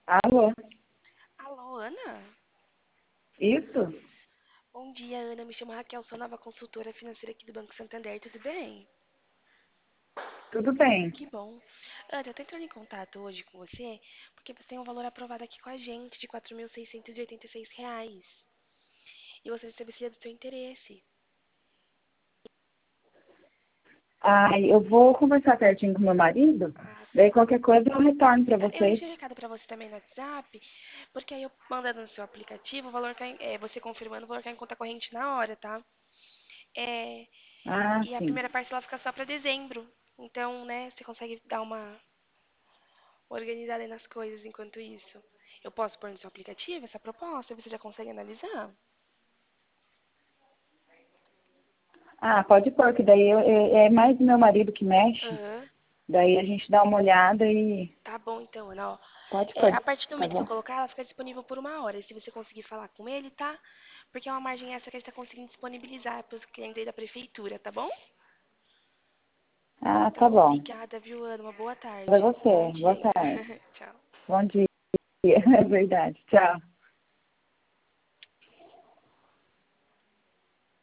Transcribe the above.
Alô, Alô, Ana? isso? Bom dia, Ana. Me chamo Raquel, sou nova consultora financeira aqui do Banco Santander. Tudo bem? Tudo bem. Que bom. Ana, eu tô entrando em contato hoje com você porque você tem um valor aprovado aqui com a gente de R$ 4.686. E você estabelecia do seu interesse. Ai, eu vou conversar certinho com meu marido, Ah, daí tá. qualquer coisa eu retorno para Eu vocês. deixei o recado pra você também no WhatsApp, porque aí eu mandando no seu aplicativo, o valor cai, você confirmando, o valor cai em conta corrente na hora, tá? É, Ah, e a sim. primeira parcela fica só pra dezembro. Então, né, você consegue dar uma organizada aí nas coisas enquanto isso. Eu posso pôr no seu aplicativo essa proposta? Você já consegue analisar? Ah, pode pôr, que daí é mais meu marido que mexe, Aham. daí a gente dá uma olhada e Tá bom, então, Ana. Ó, pode pôr, a partir do tá momento que eu bom? colocar, ela fica disponível por 1 hora. E se você conseguir falar com ele, tá? Porque é uma margem essa que a gente tá conseguindo disponibilizar para os clientes aí da prefeitura, tá bom? Ah, tá Então, bom. obrigada, viu, Ana? Uma boa Para tarde. Bom você, boa dia. tarde. Tchau. Bom dia, é verdade. Tchau.